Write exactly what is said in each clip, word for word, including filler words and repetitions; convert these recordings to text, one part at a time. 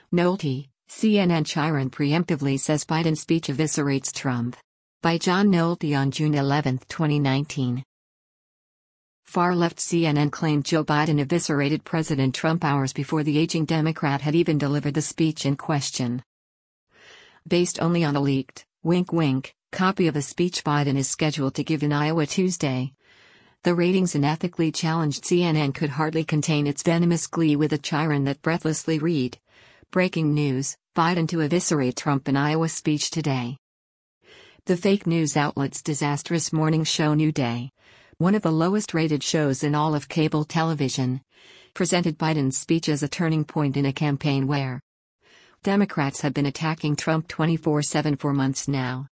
Nolte, C N N Chiron preemptively says Biden speech eviscerates Trump. By John Nolte on June eleventh, twenty nineteen. Far-left C N N claimed Joe Biden eviscerated President Trump hours before the aging Democrat had even delivered the speech in question. Based only on a leaked, wink wink, copy of a speech Biden is scheduled to give in Iowa Tuesday, the ratings and ethically challenged C N N could hardly contain its venomous glee with a Chiron that breathlessly read, "Breaking news, Biden to eviscerate Trump in Iowa speech today." The fake news outlet's disastrous morning show New Day, one of the lowest-rated shows in all of cable television, presented Biden's speech as a turning point in a campaign where Democrats have been attacking Trump twenty-four seven for months now.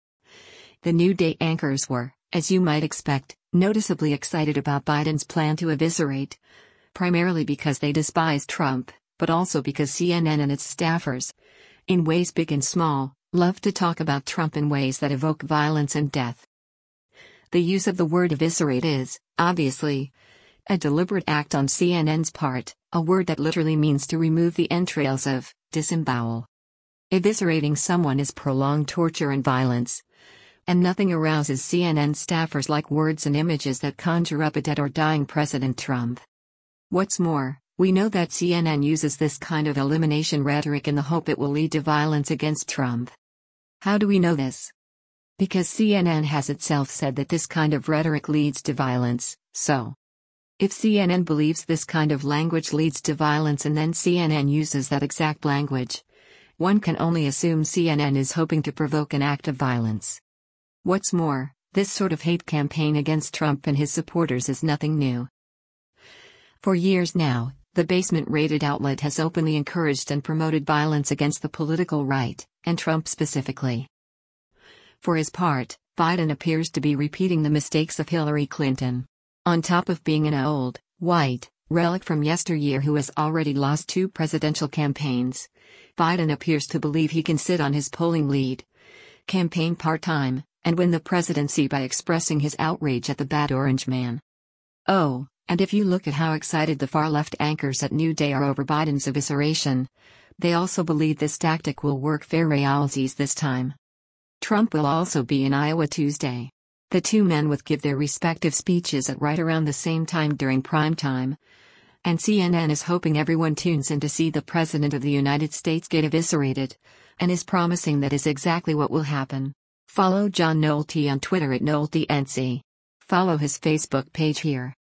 The New Day anchors were, as you might expect, noticeably excited about Biden's plan to eviscerate, primarily because they despise Trump, but also because C N N and its staffers, in ways big and small, love to talk about Trump in ways that evoke violence and death. The use of the word eviscerate is, obviously, a deliberate act on C N N's part, a word that literally means to remove the entrails of, disembowel. Eviscerating someone is prolonged torture and violence, and nothing arouses C N N staffers like words and images that conjure up a dead or dying President Trump. What's more, we know that C N N uses this kind of elimination rhetoric in the hope it will lead to violence against Trump. How do we know this? Because C N N has itself said that this kind of rhetoric leads to violence, so if C N N believes this kind of language leads to violence and then C N N uses that exact language, one can only assume C N N is hoping to provoke an act of violence. What's more, this sort of hate campaign against Trump and his supporters is nothing new. For years now, the basement-rated outlet has openly encouraged and promoted violence against the political right, and Trump specifically. For his part, Biden appears to be repeating the mistakes of Hillary Clinton. On top of being an old, white, relic from yesteryear who has already lost two presidential campaigns, Biden appears to believe he can sit on his polling lead, campaign part-time, and win the presidency by expressing his outrage at the bad orange man. Oh, and if you look at how excited the far-left anchors at New Day are over Biden's evisceration, they also believe this tactic will work for realsies this time. Trump will also be in Iowa Tuesday. The two men will give their respective speeches at right around the same time during prime time, and C N N is hoping everyone tunes in to see the President of the United States get eviscerated, and is promising that is exactly what will happen. Follow John Nolte on Twitter at NolteNC. Follow his Facebook page here.